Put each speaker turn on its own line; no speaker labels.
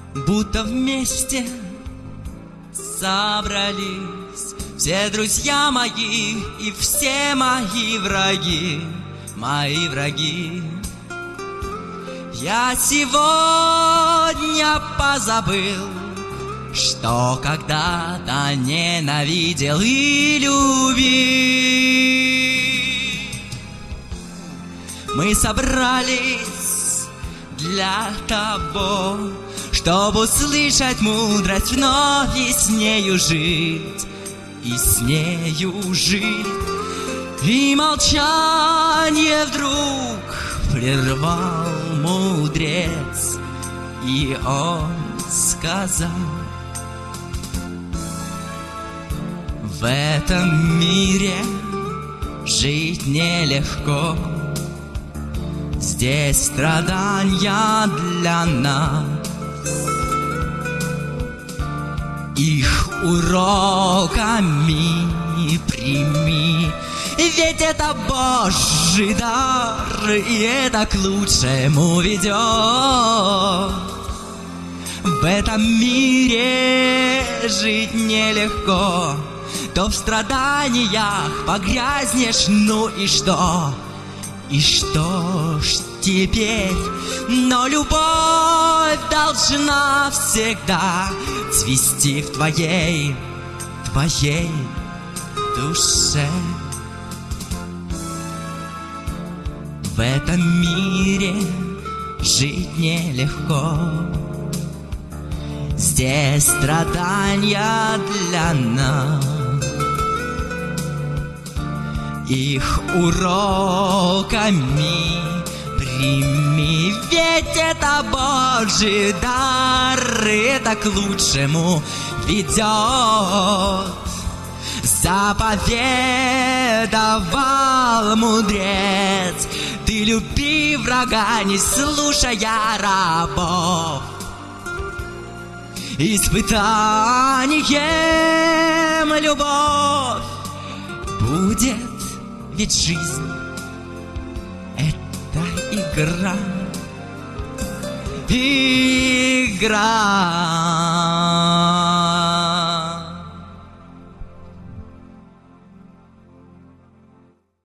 будто вместе собрались все друзья мои и все мои враги, мои враги. Я сегодня позабыл, что когда-то ненавидел и любил. Мы собрались для того, чтобы услышать мудрость вновь и с нею жить, и с нею жить. И молчание вдруг прервал мудрец, и он сказал: в этом мире жить нелегко, здесь страдания для нас. Их уроками прими, ведь это Божий дар, и это к лучшему ведет. В этом мире жить нелегко, то в страданиях погрязнешь, ну и что? И что ж теперь? Но любовь должна всегда цвести в твоей душе. В этом мире жить нелегко, здесь страдания для нас. Их уроками прими, ведь это Божий дар, и это к лучшему ведет. Заповедовал мудрец: ты люби врага, не слушая рабов. Испытанием любовь будет, ведь жизнь — это игра, игра.